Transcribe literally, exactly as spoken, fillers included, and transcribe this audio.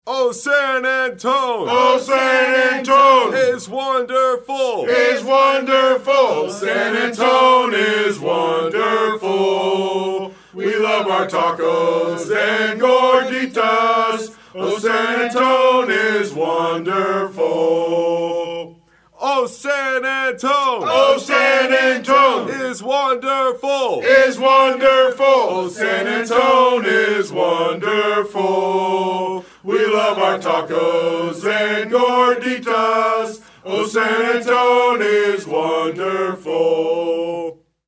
Oh, San Antone! Oh, San Antone! Is wonderful! Is wonderful! San Antone is wonderful! We love our tacos and gorditas! Oh, San Antone is wonderful! Oh, San Antone! Oh, San Antone! Is wonderful! Is wonderful! Oh, San Antone is wonderful! We love our tacos and gorditas. Oh, San Antone is wonderful.